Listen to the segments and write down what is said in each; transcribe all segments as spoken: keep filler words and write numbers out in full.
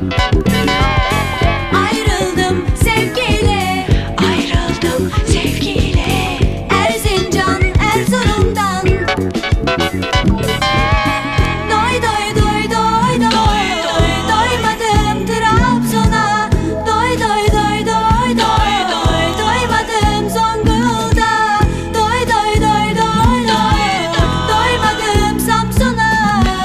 Ayrıldım sevgiyle, ayrıldım sevgiyle. Erzincan, Erzurum'dan. Doy doy doy doy doy doy, doymadım Trabzon'a. Doy doy doy doy doy doy, doymadım Zonguldak'a. Doy doy doy doy doy, doymadım Samsun'a.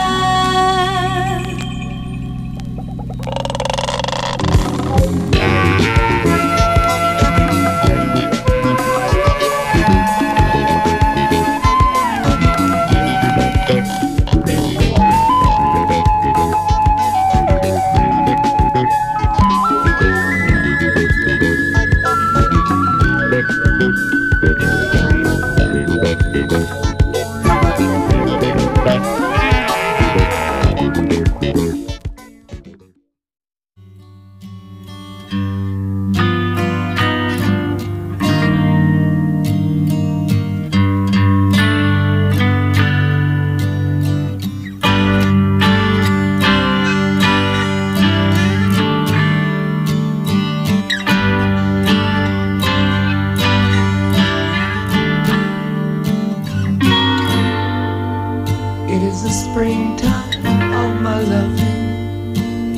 It is the springtime of my loving,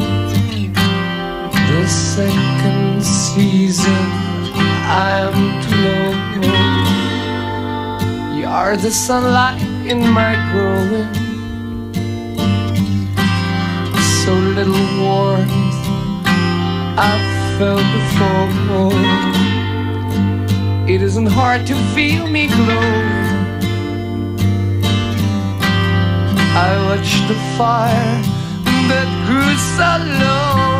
the second season I am to know. You are the sunlight in my growing, so little warmth I've felt before. It isn't hard to feel me glow. I watched the fire that grew so low.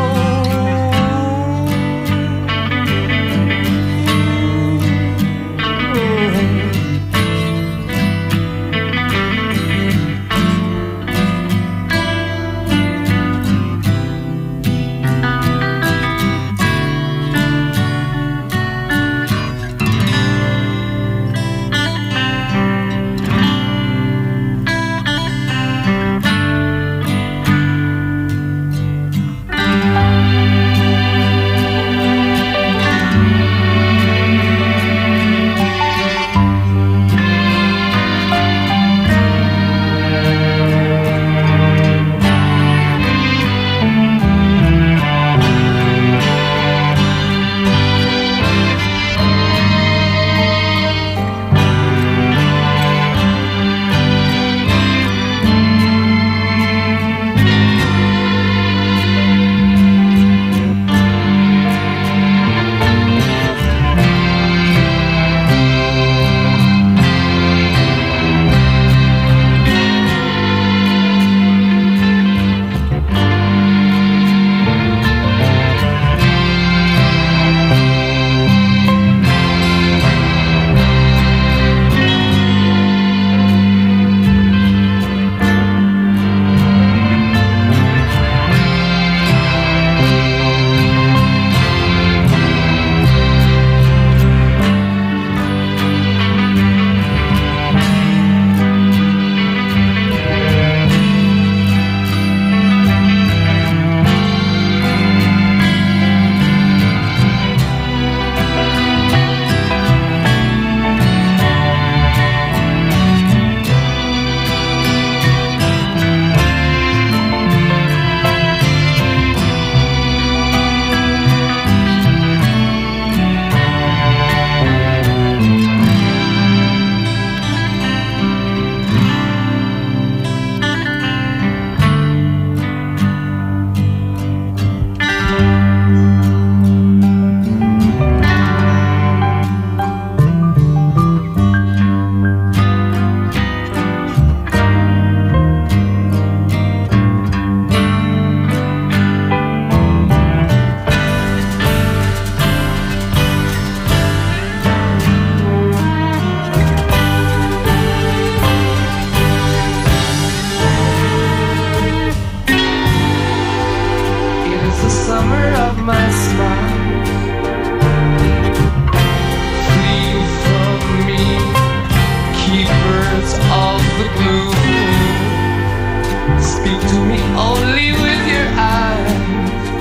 Speak to me only with your eyes.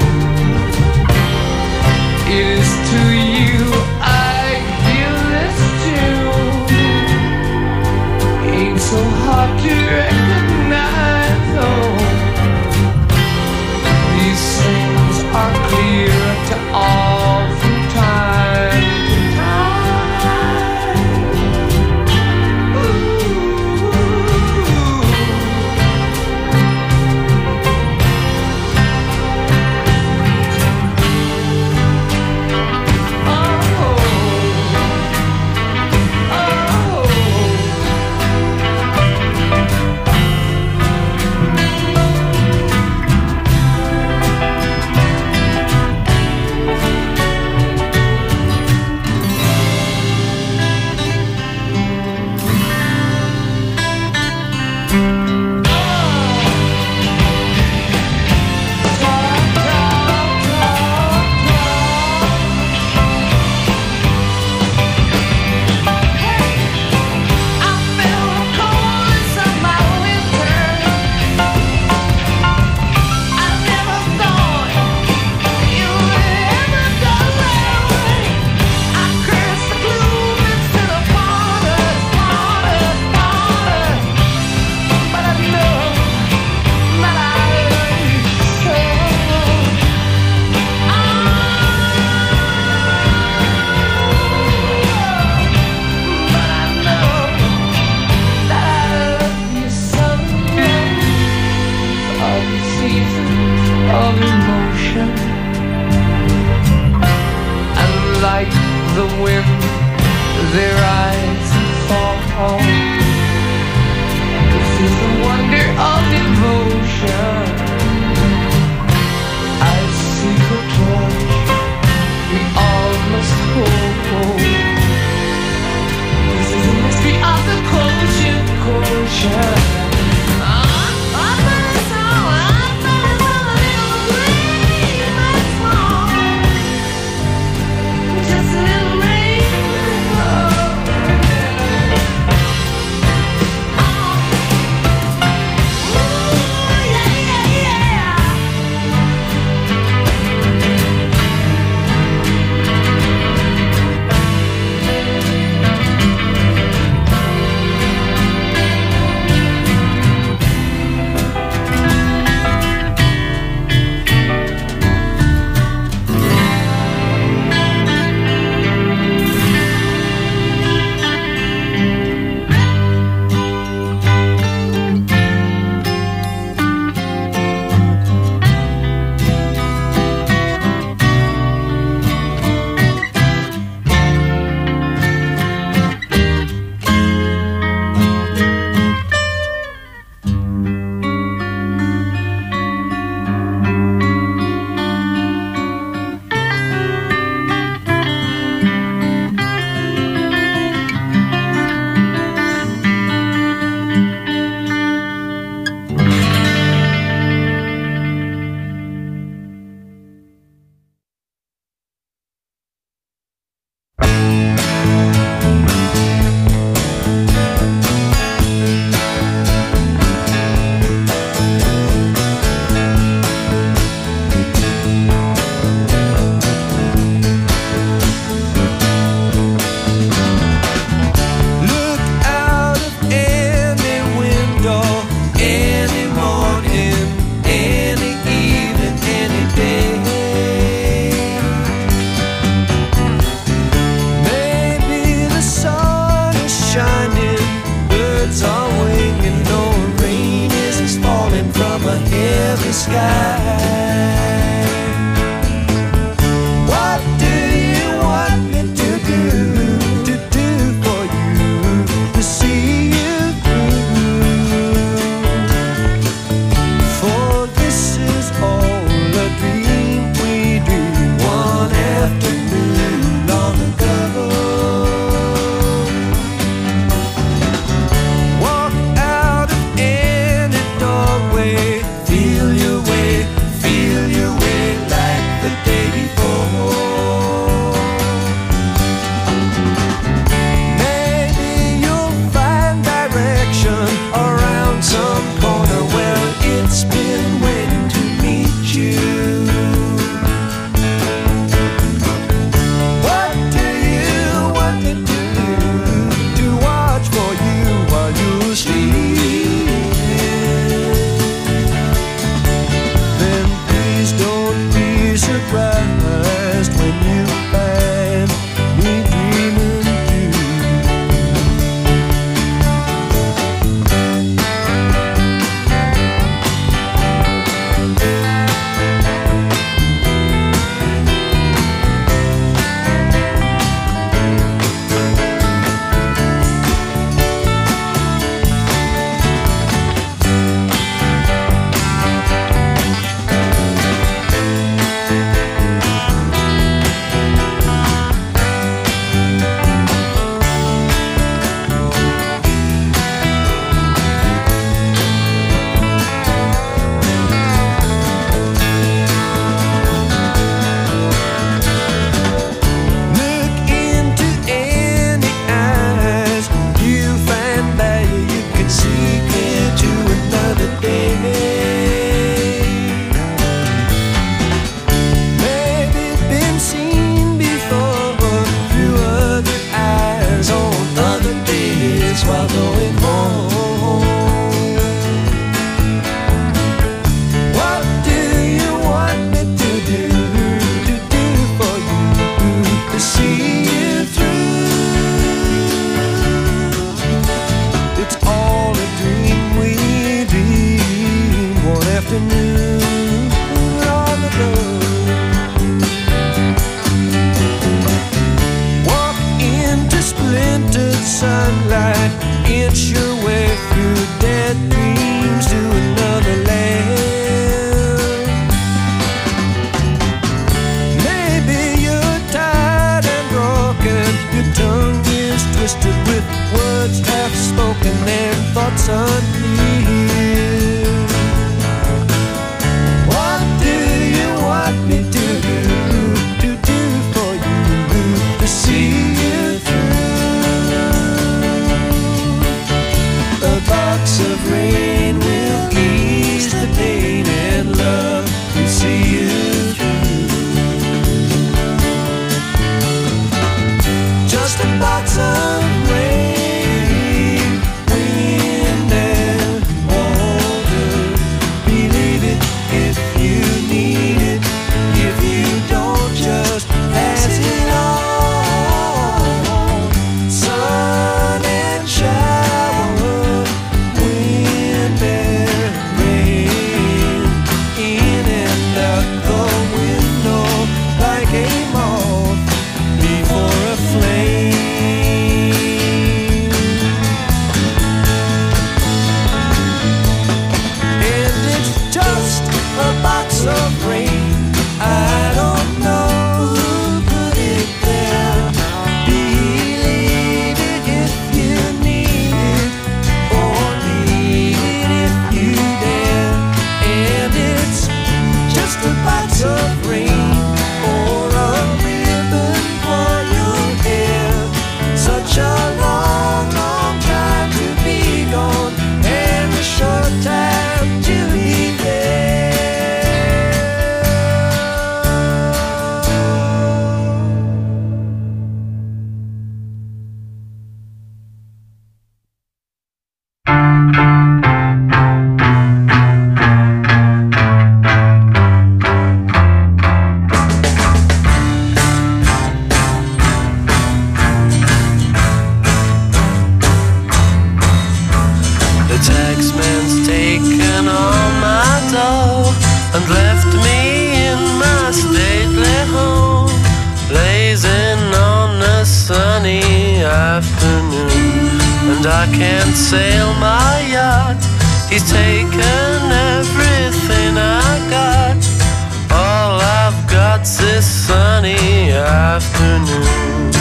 drops of rain or a ribbon for your hair. Such a long, long time to be gone, and a short time to be there. I can't sail my yacht. He's taken everything I got. All I've got's this sunny afternoon.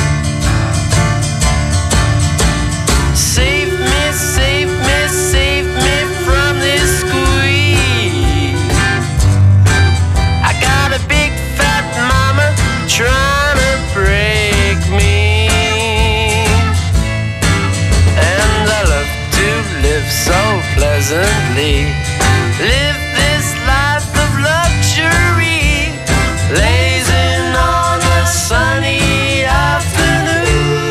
Save me, save me, save me from this squeeze. I got a big fat mama trying to break me. So pleasantly live this life of luxury, lazing on a sunny afternoon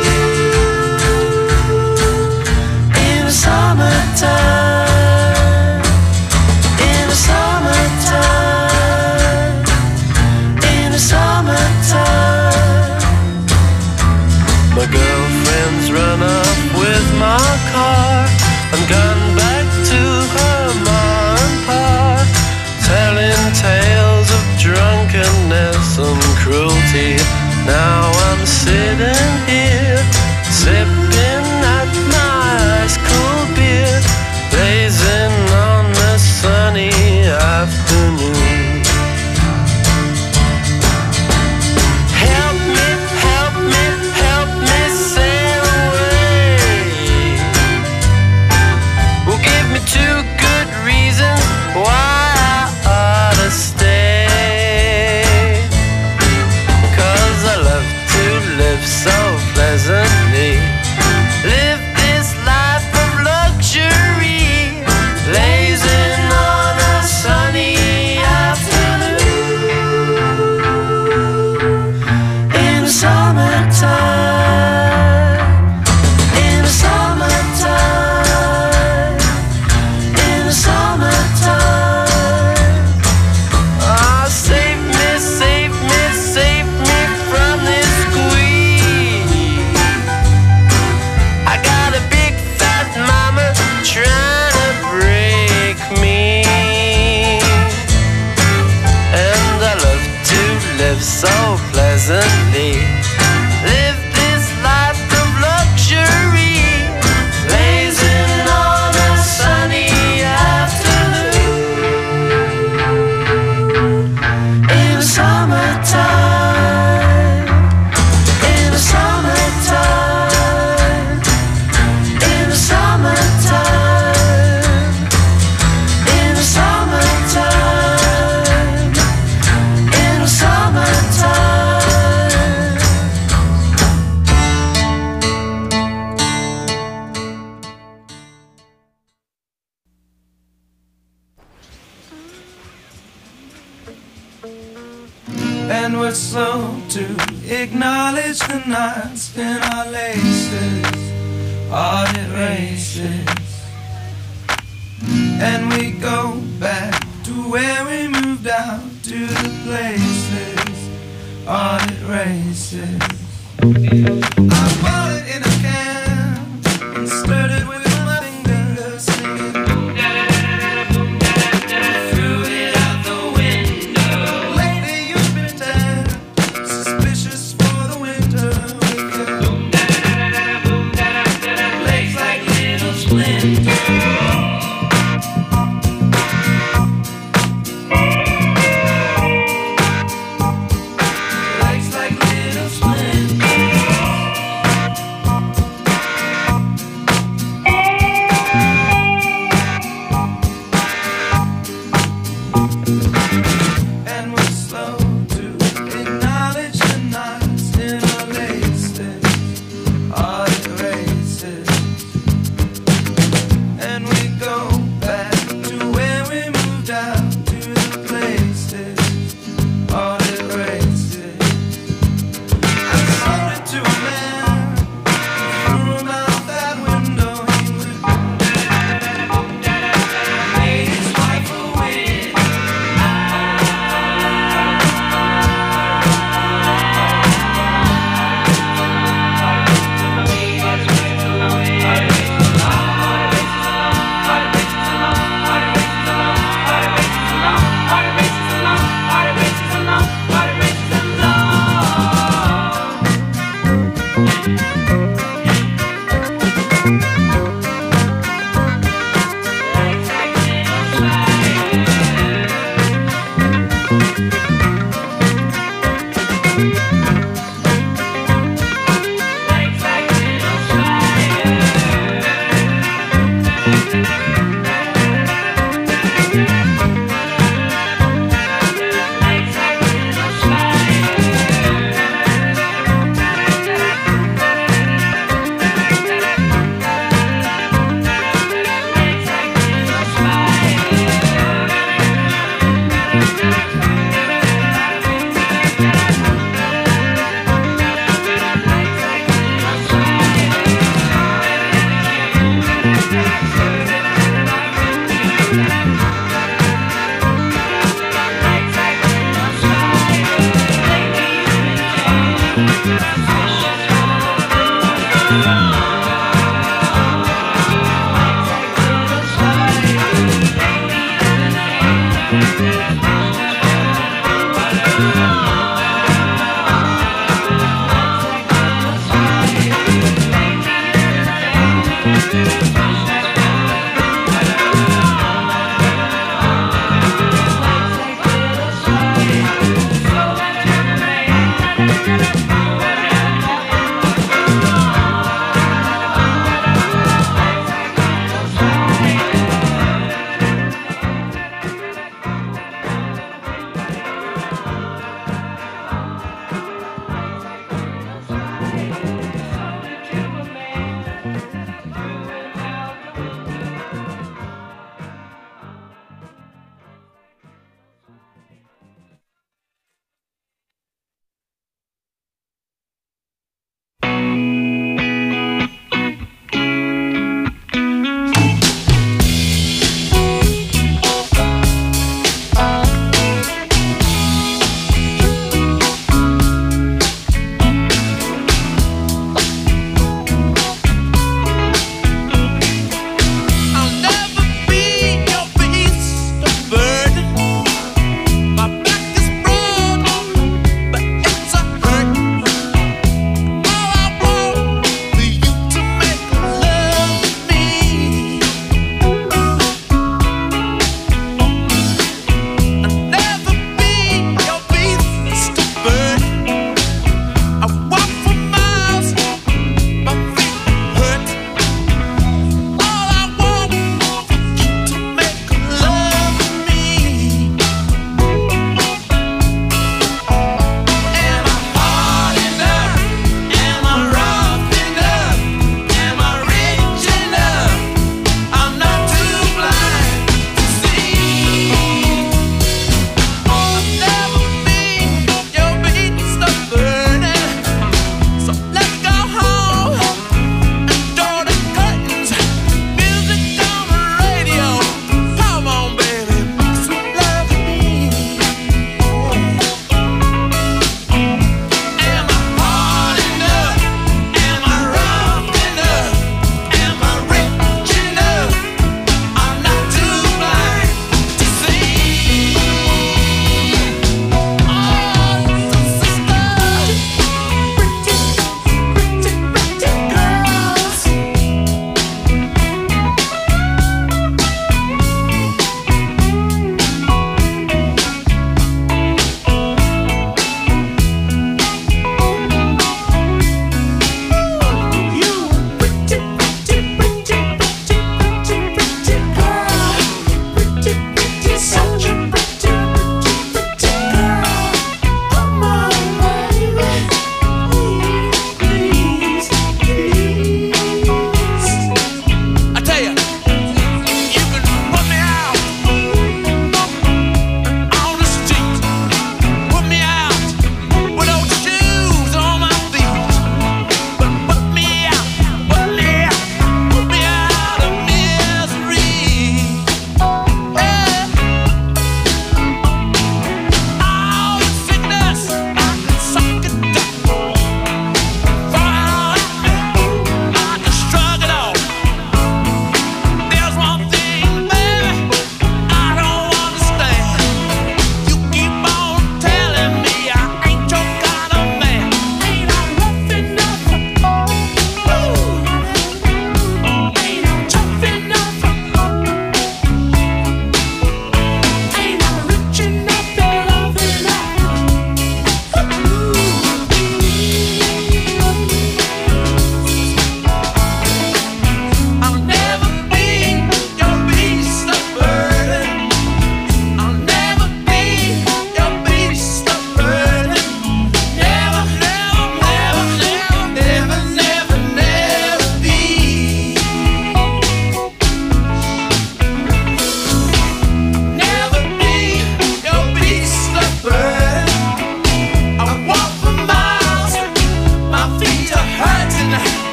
in the summertime, in the summertime, in the summertime. My girlfriend's run up with my car and gone back to her ma and pa, telling tales of drunkenness and cruelty. Now I'm sitting here, sipping at my ice cold beer, blazing on a sunny afternoon. Help me, help me, help me sail away. Give me two good reasons why I ought to stay. 'Cause I love to live so pleasantly, live this life of luxury, lazing on a sunny afternoon in the summertime, in the summertime, in the summertime. Oh, save me, save me, save me from this squeeze. I got a big fat mama trying to break me, and I love to live so pleasantly, live this life of luxury, lazing on a sunny afternoon in the summertime, in the summertime, in the summertime, in the summertime, in the summertime. And we're slow to acknowledge the knots in our laces, hearted races. And we go back to where we moved out, to the places, hearted races. I bought it in a can and stirred it with my fingers, singing threw it out the window. Lately you've been dead, suspicious for the winter, with your legs like little splinters. Legs like little splinters.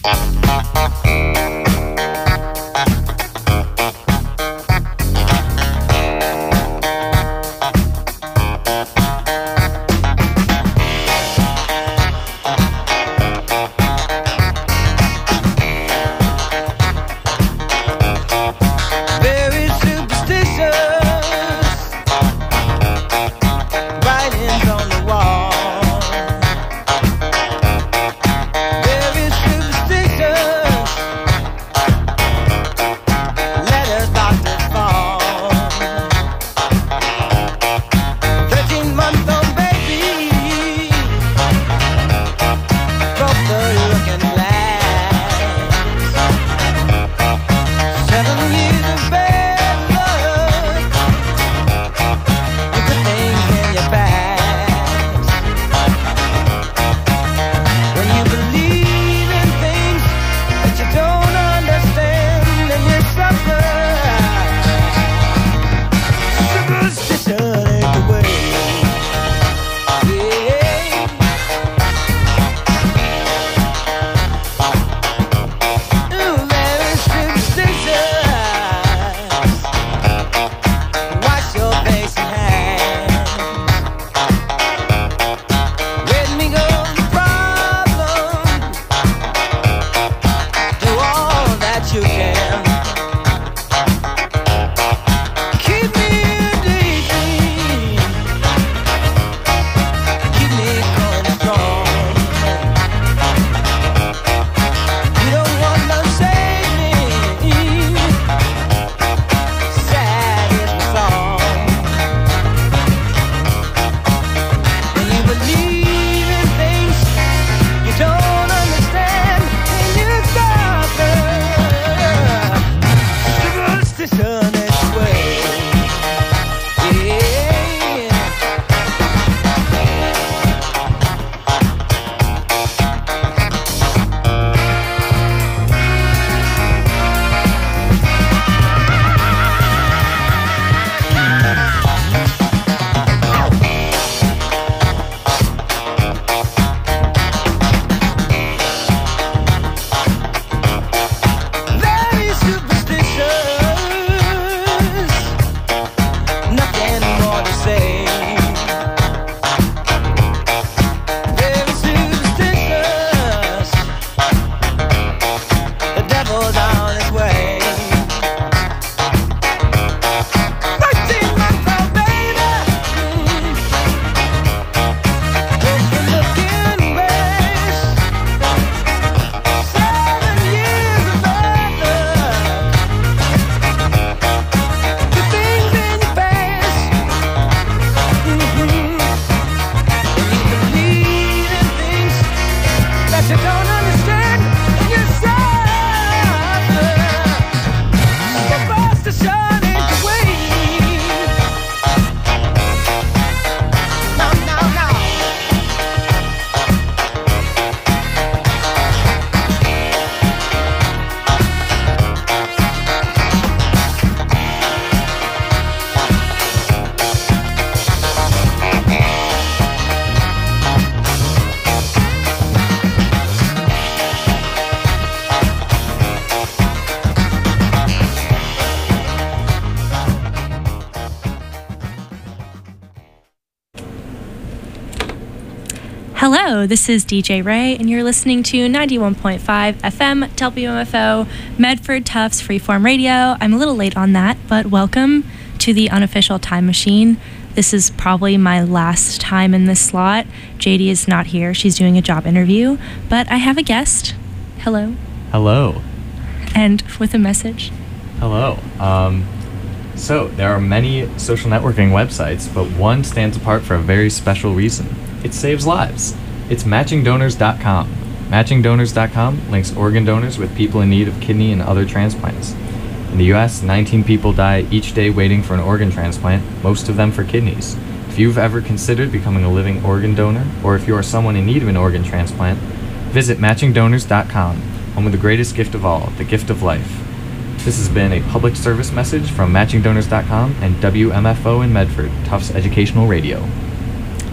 Hello, this is D J Ray, and you're listening to ninety-one point five F M W M F O, Medford Tufts Freeform Radio. I'm a little late on that, but welcome to the unofficial time machine. This is probably my last time in this slot. J D is not here. She's doing a job interview, but I have a guest. Hello. Hello. And with a message. Hello. Um, so, there are many social networking websites, but one stands apart for a very special reason. It saves lives. It's matching donors dot com. matching donors dot com links organ donors with people in need of kidney and other transplants. In the U S, nineteen people die each day waiting for an organ transplant, most of them for kidneys. If you've ever considered becoming a living organ donor, or if you are someone in need of an organ transplant, visit matching donors dot com, home of the greatest gift of all, the gift of life. This has been a public service message from matching donors dot com and W M F O in Medford, Tufts Educational Radio.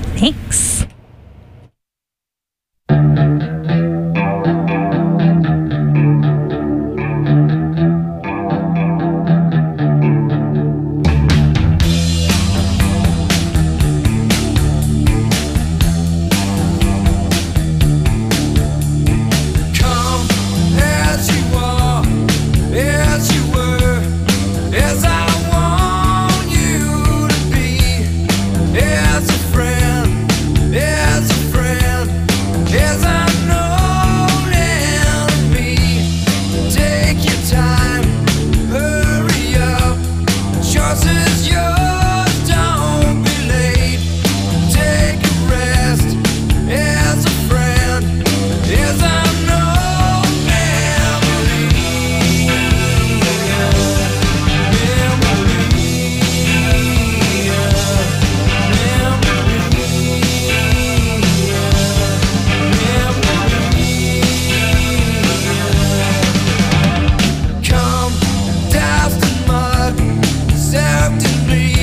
Thanks. horse is yours, don't be late. Take a rest as a friend, as I know memory. Come, dust and mud, soaked in bleed.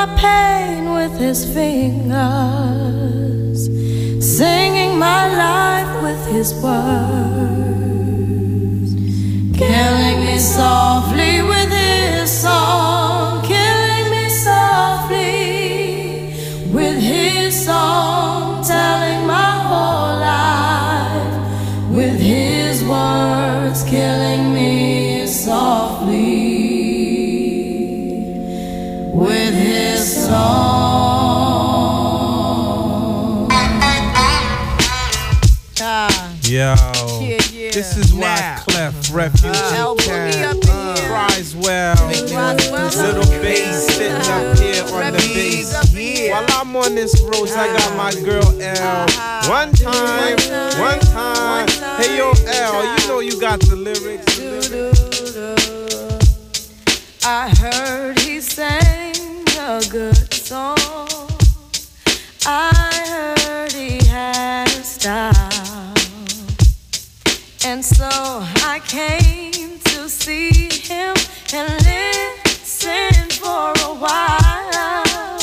my pain with his fingers, singing my life with his words, killing me softly with his song, killing me softly with his song, telling my whole life with his words, killing me softly with his song. Yo, Yeah, yeah. this is why Now. Clef Refugee El Boogie Cat up in here. cries well. Roswell Little up in bass here. sitting up here on the Refugees bass. up in here. While I'm on this road, I got my girl L. One time, one time. Hey yo, L, you know you got the lyrics. I heard he sang a good song. I heard he had a style. And so I came to see him and listen for a while.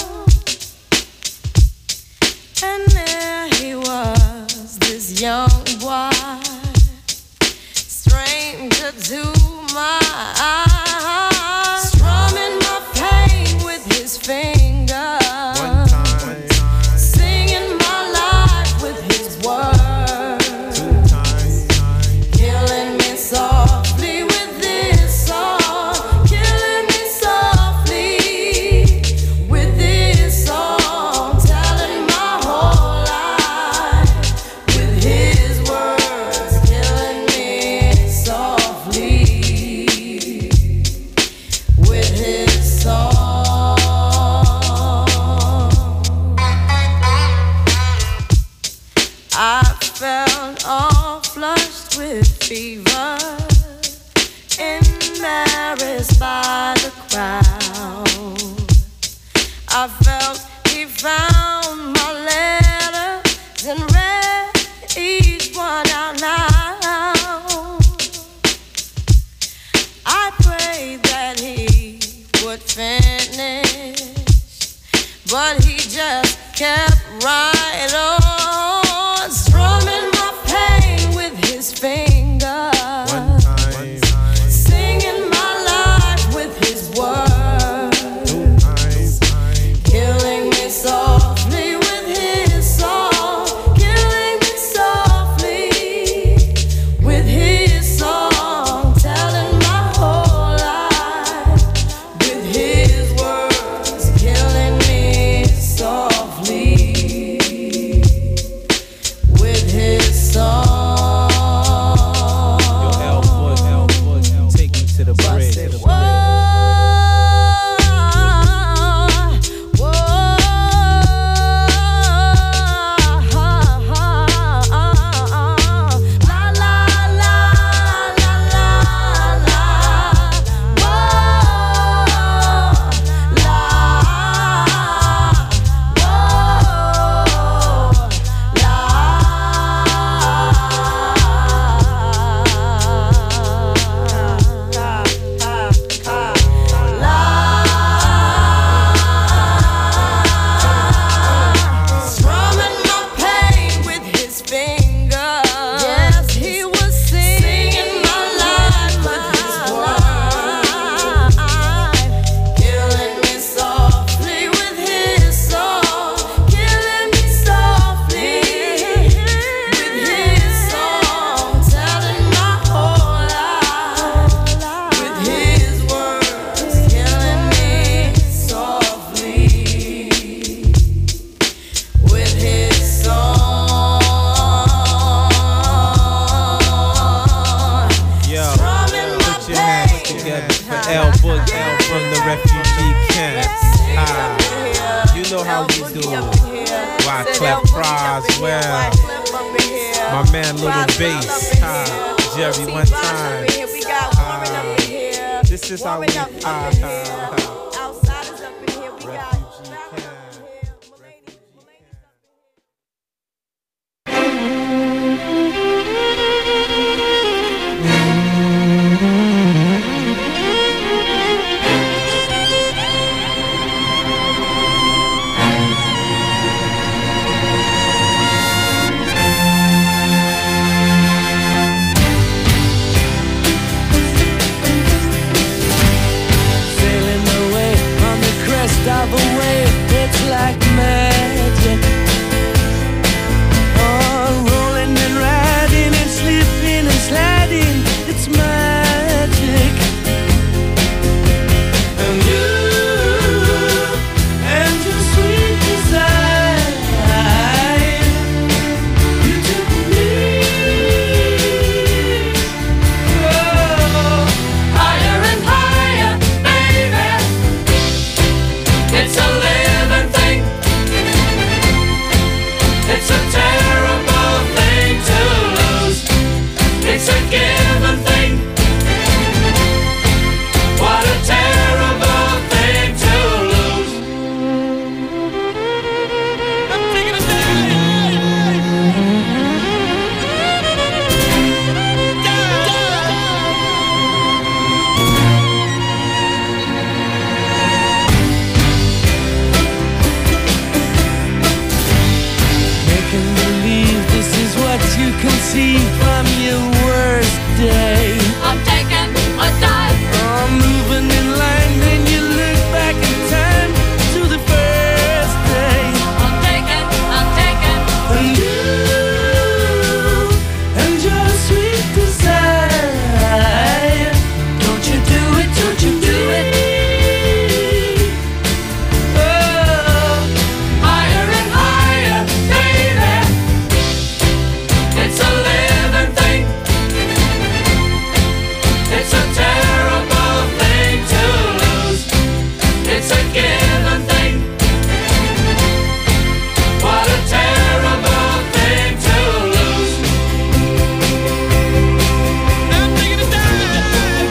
And there he was, this young boy, stranger to my eyes, strumming my pain with his fingers, One time, singing my life with his words, two times, killing me softly with this song, killing me softly with this song, telling my whole life with his words, killing me softly with his song. I felt all flushed with fever, embarrassed by the crowd. I felt he found my letters and read each one out loud. I prayed that he would finish, but he just kept right on, strumming my pain with his fingers, one time, singing my life with his words, two times, killing me softly with his song, killing me softly with his song, telling my whole life with his words, killing me softly with his song. Yo, L Bud, L Bud, take me to the bridge. Whoa, whoa, la la la la la la, whoa, la, strumming my pain with his fingers. Yes, he was singing my life with his words, killing me softly with his song, killing me softly with his song, telling my whole life with his words, killing me softly with his song. Yo, Strumming my put your hands pain. together for L Bud, L from the refugee camp. Ah, you know how we do. Why Clef cries well. My man Little Bass, ah, Jerry one time. Ah, this is how we ah, ah, ah. Outsiders up in here, we got Refugee camp. It's a terrible thing to lose. It's a given thing. What a terrible thing to lose. I'm taking a Making believe this is what you can see from your worst day. I'm taking a dive. Oh, moving in line, then you look back in time to the first day. I'm taking, I'm taking. And you and your sweet desire. Don't you do it, don't you do it. Oh, Higher and higher, baby. It's a living thing. It's a terrible thing to lose. It's a given thing. What a terrible thing to lose. I'm taking a dive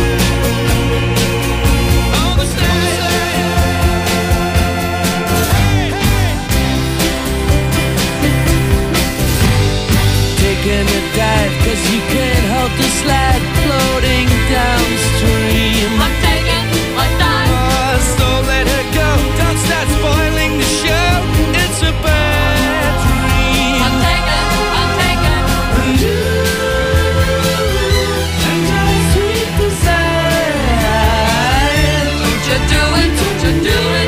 on the stage. taking a dive, cause you can't hold the slide floating downstream. I'm taking a dive. Oh, so let her go. Don't start spoiling the show. It's a bad dream. I'm taking, I'm taking. And you and your sweet desire. Don't you do it, don't you do it.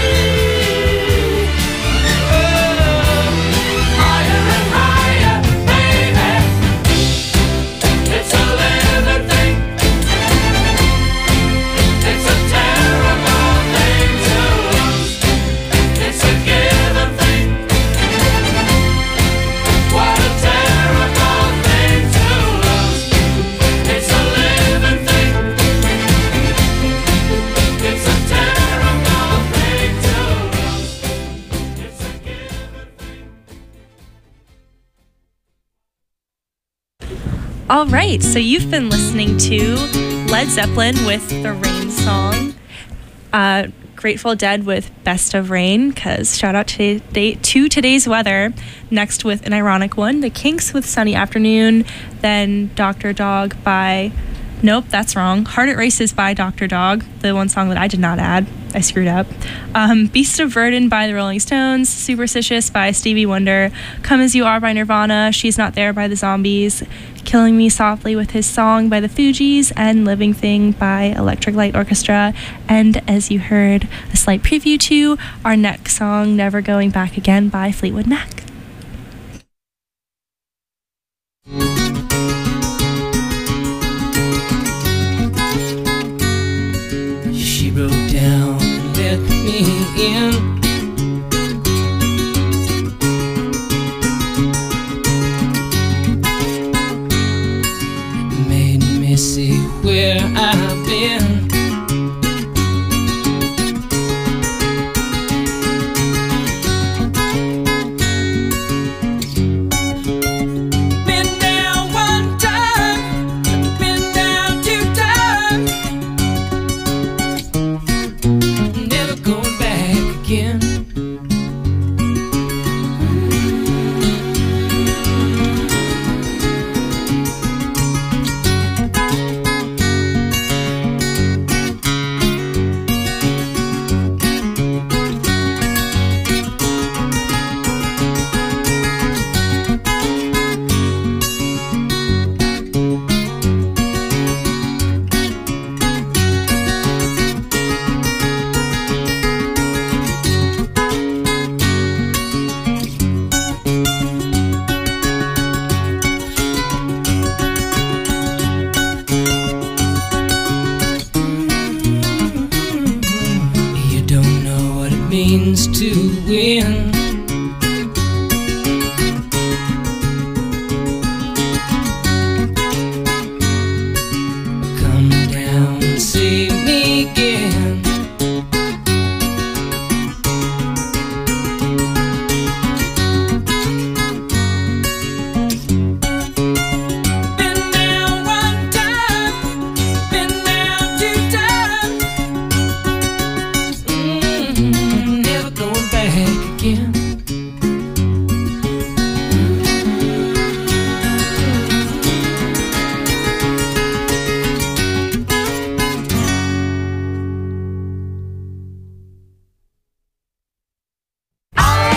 Oh, Higher and higher, baby. It's a living thing. It's a terrible thing to lose. It's a given thing. What a terrible thing to lose. It's a living thing. It's a terrible thing to lose. It's a given thing. All right, so you've been listening to Led Zeppelin with the Rain Song, uh, Grateful Dead with Best of Rain, because shout out to, today, to today's weather. Next with an ironic one, The Kinks with Sunny Afternoon, then Doctor Dog by, nope, that's wrong, Heart It Races by Doctor Dog, the one song that I did not add. I screwed up. Um, Beast of Burden by the Rolling Stones, Superstitious by Stevie Wonder, Come As You Are by Nirvana, She's Not There by the Zombies, Killing Me Softly with His Song by the Fugees, and Living Thing by Electric Light Orchestra. And as you heard, a slight preview to our next song, Never Going Back Again by Fleetwood Mac. she broke down and let me in. Made me see where I've been. Been down one time, been down two times, never going back again. You don't know what it means to win. Come down and see me again.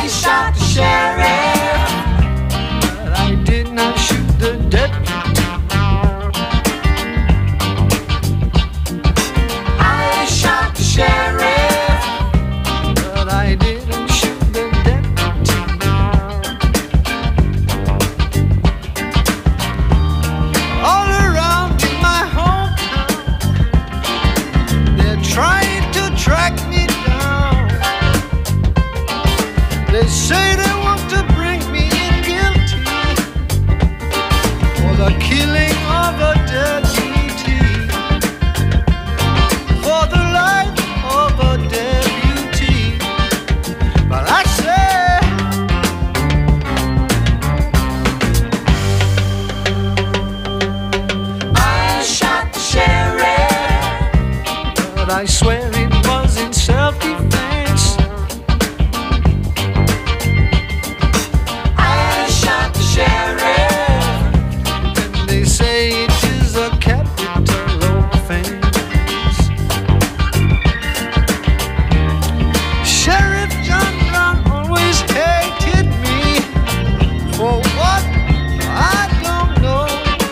I shot the sheriff, but I did not shoot the deputy. I shot the sheriff, but I didn't shoot the deputy. All around in my hometown, they're trying to track me down. They say they want to bring me in guilty for the killing of a deputy, for the life of a deputy. But I say, I shot the sheriff, but I swear it was in self-defense. I shot the sheriff, and they say it is a capital offense. Sheriff John Brown always hated me for what I don't know.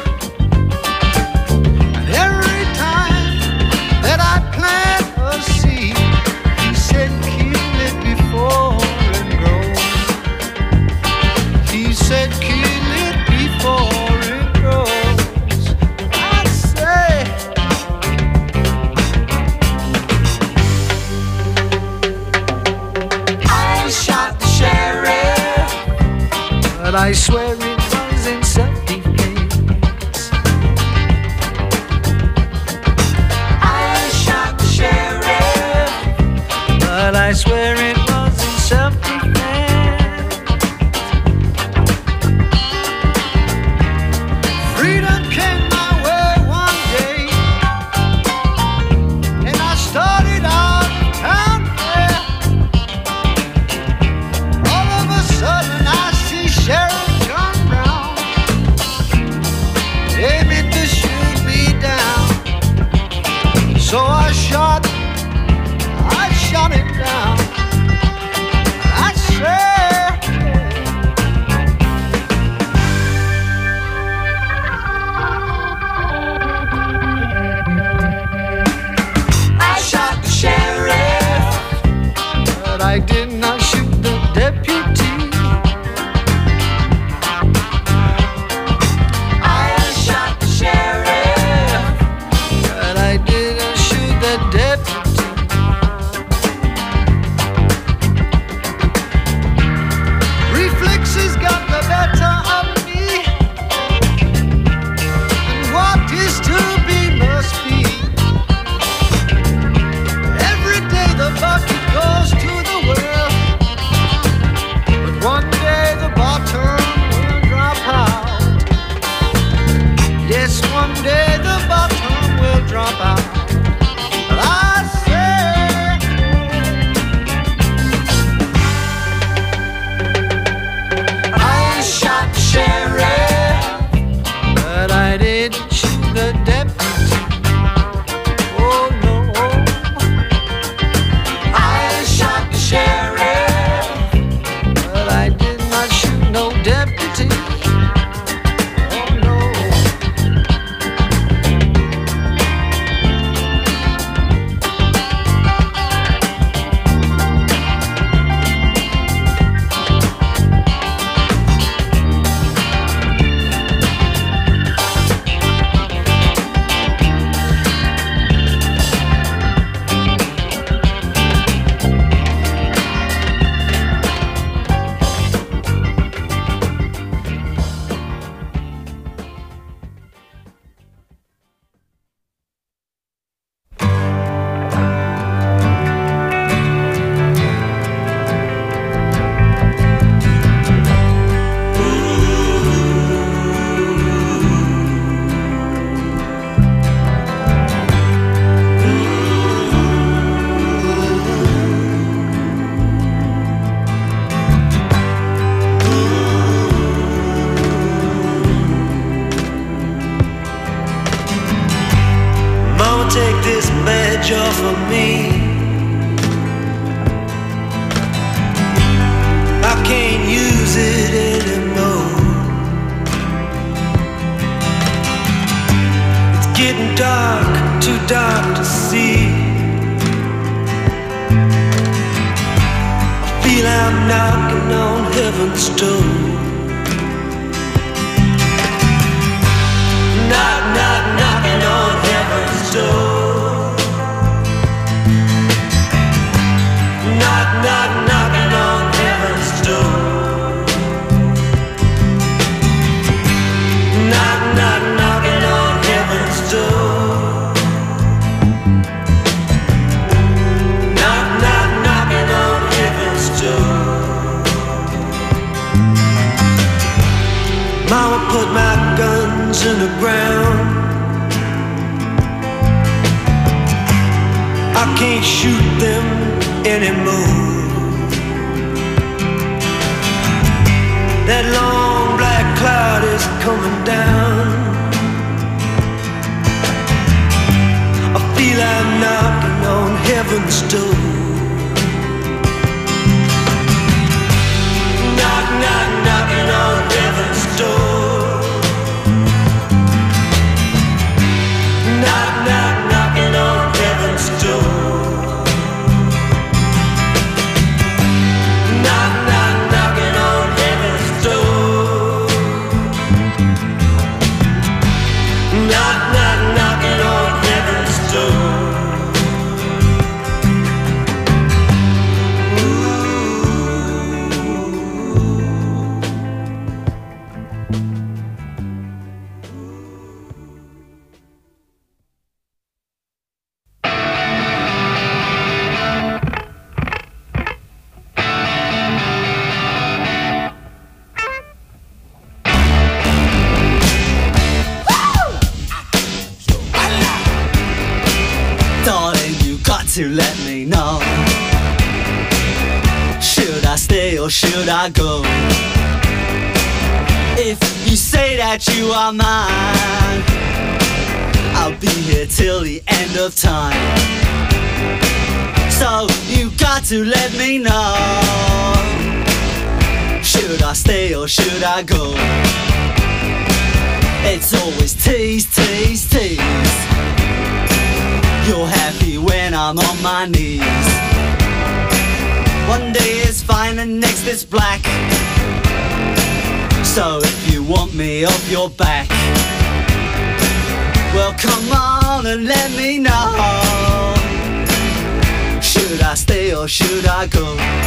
And every time that I plant a seed, he said kill it before it grows. He said kill it before it grows. I say, I shot the sheriff, but I swear it was in self-defense. I shot the sheriff, but I swear it was in self-defense. Freedom came my way one day, and I started out of town there. All of a sudden I see Sheriff John Brown aiming to shoot me down. So I shot, I shot him down. I said, I shot the sheriff, but I did not shoot the deputy. I shot the sheriff, but I didn't shoot the deputy. Reflexes got the better of me, and what is to be must be. Every day the bucket goes to the well, but one day the bottom will drop out. Yes, one day the bottom will drop out. But I say, I shot the sheriff, but I didn't shoot the deputy. Oh no, I shot the sheriff, but I did not shoot no deputy. Oh no. too dark to see. I feel I'm knocking on heaven's door. Knock, knock, knocking on heaven's door. Knock, knock, knocking on heaven's door. Knock, knock, knocking on heaven's door. Knock, knock, knocking on heaven's door. Mama put my guns in the ground. I can't shoot them anymore. That long black cloud is coming down. I feel I'm knocking on heaven's door. Knock, knock, knocking on heaven's door. Knock, knock, knocking on heaven's door. Knock, knock, knocking on heaven's door. Knock, knock, knocking on heaven's door. Darling, you got to let me know. Should I stay or should I go? If you say that you are mine, I'll be here till the end of time. So you got to let me know. Should I stay or should I go? It's always tease, tease, tease. You're happy when I'm on my knees. One day is fine and next is black. So if you want me off your back, well come on and let me know. Should I stay or should I go?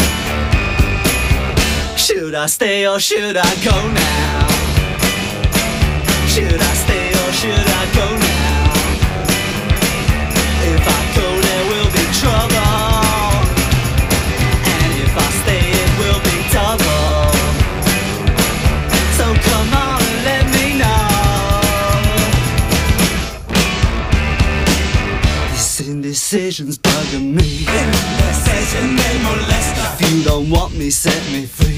Should I stay or should I go now? Should I stay or should I go now? If I go there will be trouble, and if I stay it will be double. So come on and let me know. This indecision's bugging me. If you don't want me, set me free.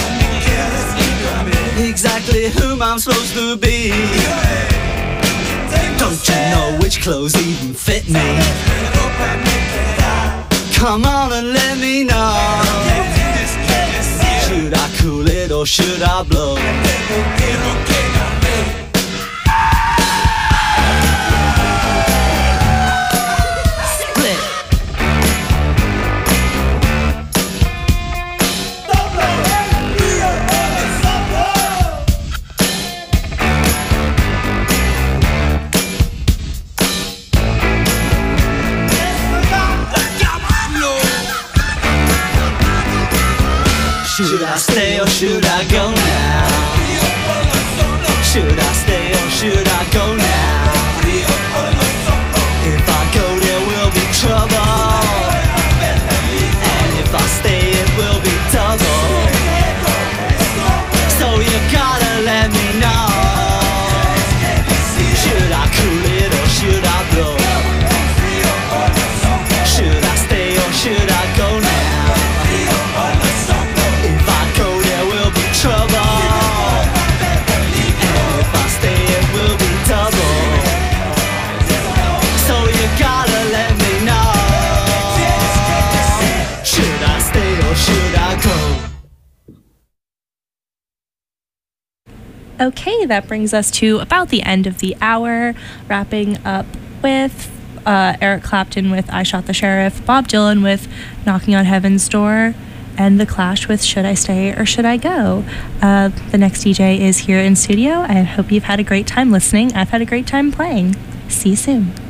Exactly whom I'm supposed to be. Don't you know which clothes even fit me? Come on and let me know. Should I cool it or should I blow? Split. Should I stay or should I go now? Should I stay or should I go now? If I go there will be trouble, and if I stay it will be double. So you gotta let me know. Should I cool it or should I blow? Should I stay or should I go now? Okay, that brings us to about the end of the hour, wrapping up with uh, Eric Clapton with I Shot the Sheriff, Bob Dylan with Knocking on Heaven's Door, and The Clash with Should I Stay or Should I Go. Uh, the next D J is here in studio. I hope you've had a great time listening. I've had a great time playing. See you soon.